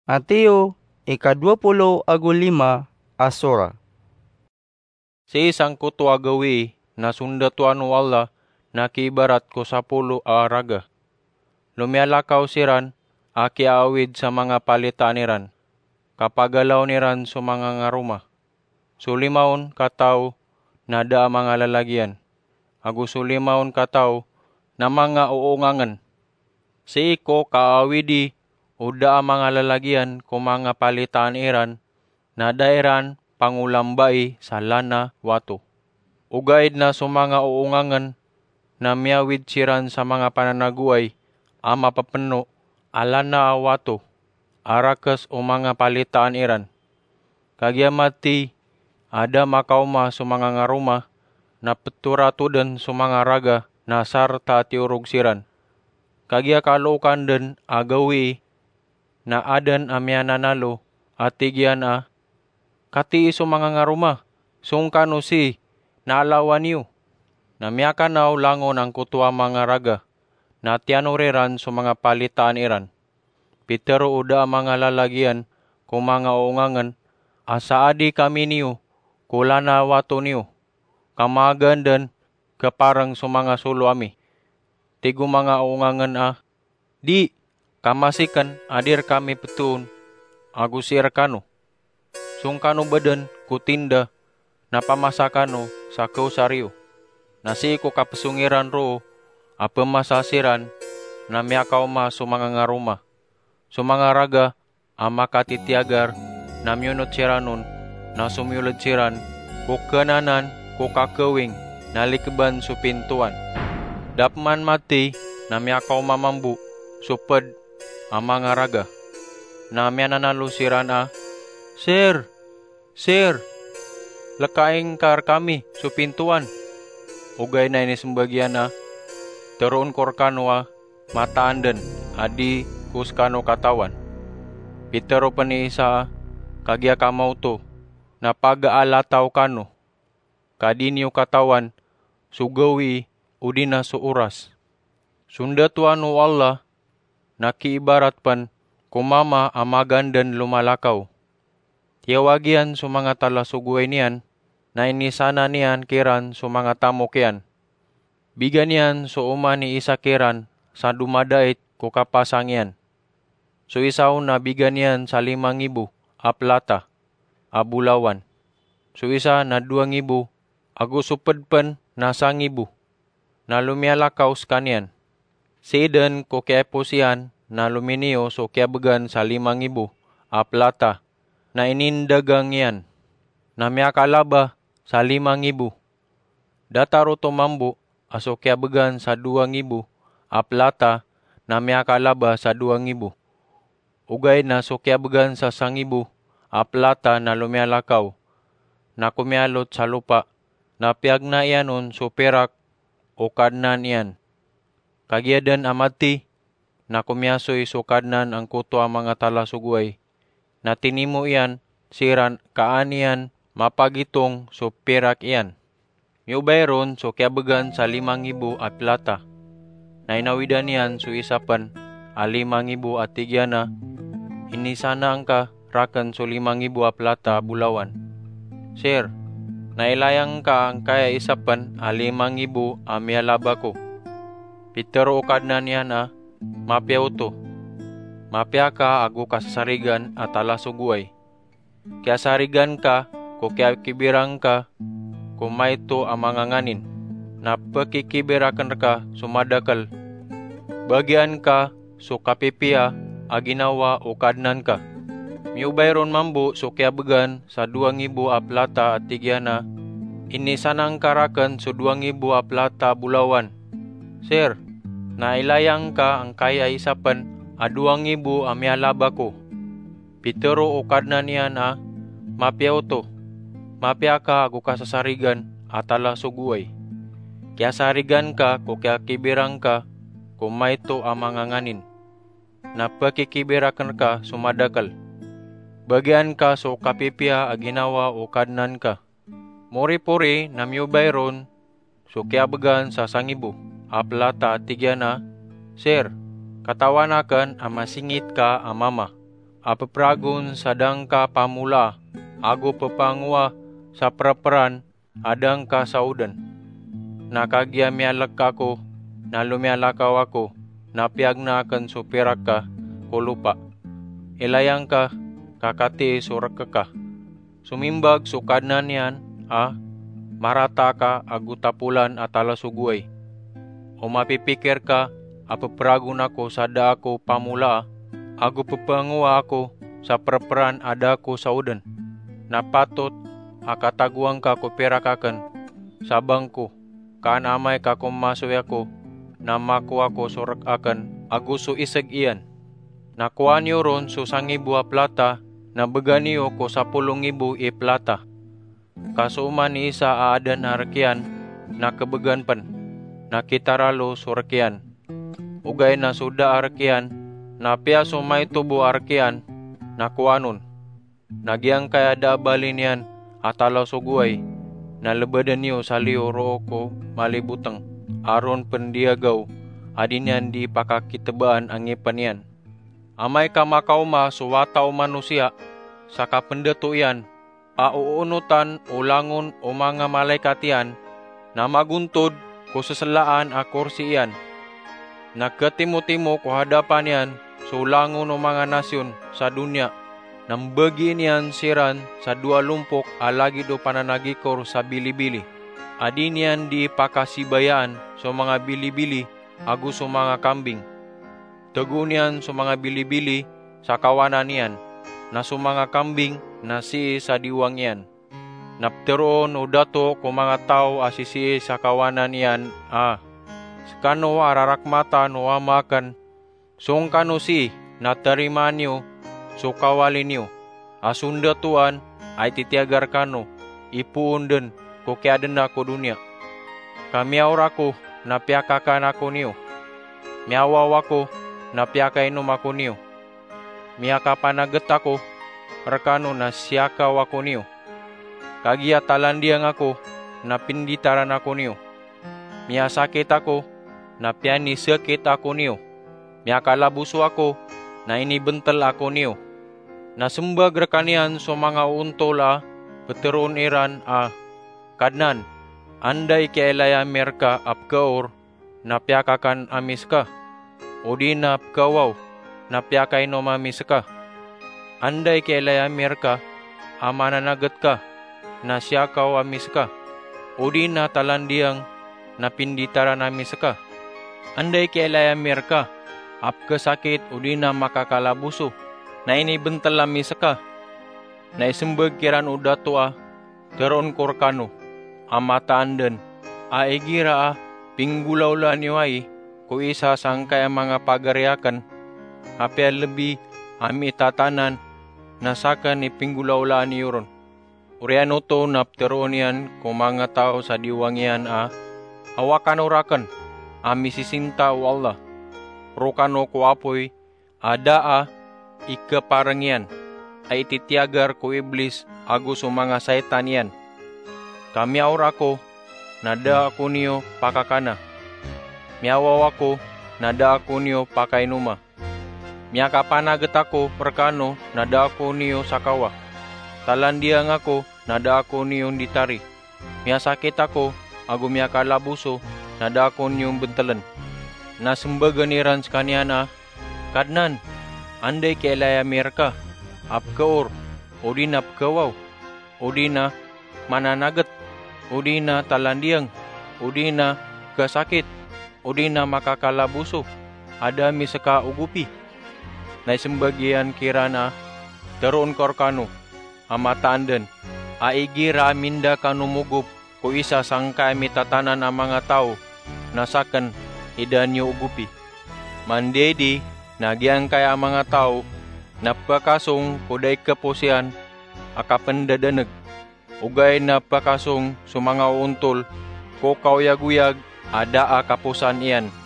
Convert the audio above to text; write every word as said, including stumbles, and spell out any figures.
Mateo, ikadua puluh agulima, Asura. Si isang kuto agawi na sunda tuano Allah na kiibarat ko sa pulo a raga. Lumialakaw siran, aki awid sa mga palitaan niran. Kapagalaw niran sa mga ngaruma. Sulimaon kataw na da mga lalagyan. Agu sulimaon kataw na mga uungangan. Si iko kaawidi uda mga lalagyan ko mga palitaan iran na dairan pangulambay sa lana wato. Ugaid na sumanga uungangan na miyawid siran sa mga pananaguay ama papeno alana wato arakas o mga palitaan iran. Kagyamati ada makauma sumanga ngaruma na peturatudan sumanga raga na sarta tiurog siran. Kagya kalukan den agawi na adan amya nanalo at tigyan a kati iso mga ngaruma sungkano si naalawan niyo na miyakanaw langon ang kutua mga raga na tianuriran sa mga palitaan iran. Pitero uda mga lalagyan kung mga uungangan asaadi kami niyo kulana wato niyo kamagan den kaparang sa mga sulo ami. Tigo mga uungangan a di kamasikan adir kami petun agusir kano. Sungkano badan kutinda na pamasakano sa kausaryo. Nasi ko kapasungiran ro apa masasiran na miyakaw ma sumanga ngaruma. Sumanga raga ama katitiagar na miyunot siranon na sumyulad siran kukananan kukakawing nalikeban su pintuan. Dapman mati na miyakaw mamambu supad ama nga raga. Na miyananalo siran a, Sir, Sir, lakaing kar kami su pintuan. Ugay na inisembagyan a, teroon korkano a, mataandan, adi kuskano katawan. Pitero pa ni isa a, kagya kamaw to, na pag-aalataw kano. Kadinyo katawan, sugawi, udina su oras. Sunda tuano Allah, nakiibarat pan, kumama amagandan lumalakaw. Tiyawagian sa mga talasugway niyan, na inisana niyan kiran sa mga tamok yan. Bigan yan sa uma ni isa kiran sa dumadait kukapasang yan. So isaw na bigan yan sa limang ibu a plata, a bulawan. So isa na duang ibu, agusupad na sang ibu, na lumialakaw kanyan. Si Eden ko keposian na luminio so kiabagan sa limang ibu a plata na inindagang yan na miyakalaba sa limang ibu. Dataro tumambu aso kiabagan sa duang ibu a plata na miyakalaba sa duang ibu. Ugay na so kiabagan sa sang ibu a plata na lumialakaw na kumialot sa lupa na piyag na iyanon so perak o kadnan iyan. Kagyadan amati na kumyasoy sukadnan ang kuto ang mga talasugway. Na tinimo iyan, siran kaanian mapagitong so pirak iyan. Miubayron so kiabagan sa limang ibu at plata. Na inawidan iyan so isapan a limang ibu at tigyana. Inisana ang ka rakan so limang ibu at plata bulawan. Sir, nailayang ka ang kaya isapan a limang ibu a miyalaba ko. Pitero ukadnan yan a, mapyaw to. Mapya ka agu kasarigan at alasugway. Kaya sarigan ka, ko kaya kibirang ka, kumay to ang mga nganin. Na pakikibirakan ka, sumadakal. Bagian ka, so kapipia, aginawa ukadnan ka. Miubayron mambu so kiabagan sa duang ibu a plata at tigyana. Inisanang karakan so duang ibu a plata bulawan. Sir, nailayang ka ang kaya isapan a duang ibu a miyalaba ko. Pitero ukadnan niyan a, mapyaw to. Mapya ka agu kasasarigan at alasugway. Kaya sarigan ka ko kaya kibirang ka, kumay to ang mga nganin. Na pakikibirakan ka sumadakal. Bagian ka so kapipia a ginawa ukadnan ka. Mori-puri na miubayron so kiabagan sa sangibu. A plata tigyana, Sir, katawanakan a masingit ka a mama. apa pragun sadangka pamula, ago pepangwa sa praperan adangka saudan. Nakagya mialak ako, na lumialakaw ako, napiag na akan supirak ka, kulupa. Ilayang ka, kakati surak ka. Sumimbag sukadnan yan, ah, marata ka agutapulan at alasugway. O mapipikir ka, apapragun ako sada ako pamula, ago papanguwa ako sa praperan ada ko sa udan. Napatot, akataguang ka ko pirakakan, sabang ko, kaan amay ka kumasoy ako, na makuha ko surak akan, aguso isag iyan. Nakuha niyo ron susangibu a plata, na baganiyo ko sa pulong ibu i plata. Kasuman ni isa aadan arakyan, nakabagan pan, nakitaralo surakyan. Ugay na suda arakyan, napia sumay tubo arakyan, nakuanon. Nagyang kaya dabalin yan, atalaw suguay, nalabadan niyo sa lioro ko malibutang, aron pendiagaw, adin yan di pakakitebaan ang ipan yan. Amay kamakauma suwataw manusia, sa kapendeto yan, auunutan ulangon o mga malaikat yan, na maguntod ko sasalaan a kursi yan. Nagkatimo-timo ko hadapan yan, sulangon o mga nasyon sa dunya, nang bagiin yan siran sa dua lumpok alagi do pananagikor sa bili-bili. Adin yan di pakasibayaan sa mga bili-bili ago sa mga kambing. Tagun yan sa mga bili-bili sa kawanan yan, na sa mga kambing na si sa diwang yan. Napteroon o dato ko mga tao asisi sa kawanan yan, ah. Skano ararakmata no amakan, sung kano si natarima niyo, so kawalin niyo. Asunda tuan ay titiagar kano, ipuun din ko kiadan ako dunia. Kamiawra ko, napiakakan ako niyo. Miawaw ako, napiakainom ako niyo. Miakapanagat ako, rakano na siyakaw ako niyo. Kagiya talandiang ako, napinditaran ako niyo. Miasakit ako, napiani sakit ako niyo. Miakalabuso ako, na inibentel ako niyo. Nasembag rakanian so mga untola, peteron iran a, kadnan, anday kailaya merka apkaor, napiakakan amis ka. O di na apkawaw, napiakay no mamis ka. Anday kailaya merka, amananagat ka, na siyakaw amis ka. O di na talandiang, napinditaran amis ka. Anday kailaya merka, apkasakit o di na makakalabuso, na inibental amis ka. Na isembag kiran o dato a, teron korkano, amataan din, aigira a, pinggulaw la niyo ay, ko isa sangkay mga pagariakan, apel lebih ami tatanan, nasakan ni pinggulaw la niyo ron. Uriano to napteron yan kung mga tao sa diwang yan a, hawakan urakan, ami sisinta o Allah. Rokano ko apoy, ada a, ikaparang yan, ay titiagar ko iblis ago sa mga saitan yan. Kami aura ko, nada ako niyo pakakana. Miawaw ako, nada ako niyo pakainuma. Miakapanagat ako perkano, nada ako niyo sakawa. Talandiang ako, nada ako niyo ditari. Miasakit ako, ago miakalabuso, nada ako niyo bentalan. Nasembaganiran sa kanyana, kadnan, anday kailaya merka, apkaor, o di na apkawaw, o di na mananagat, o di na talandiang, o di na kasakit, o di na makakalabuso, ada mi sa kaugupi. Naisembagian kirana, teron korkano, amataan din, aigira minda kanumugup, ko isa sangkay mitatanan ang mga tao, nasakan, idan niyo ugupi. Mandedi, nagyang kaya mga tao, napakasong kuday kapusian, akapendadanag. Ugay napakasong sumanga untol, ko kauyag-uyag, ada a kapusan iyan.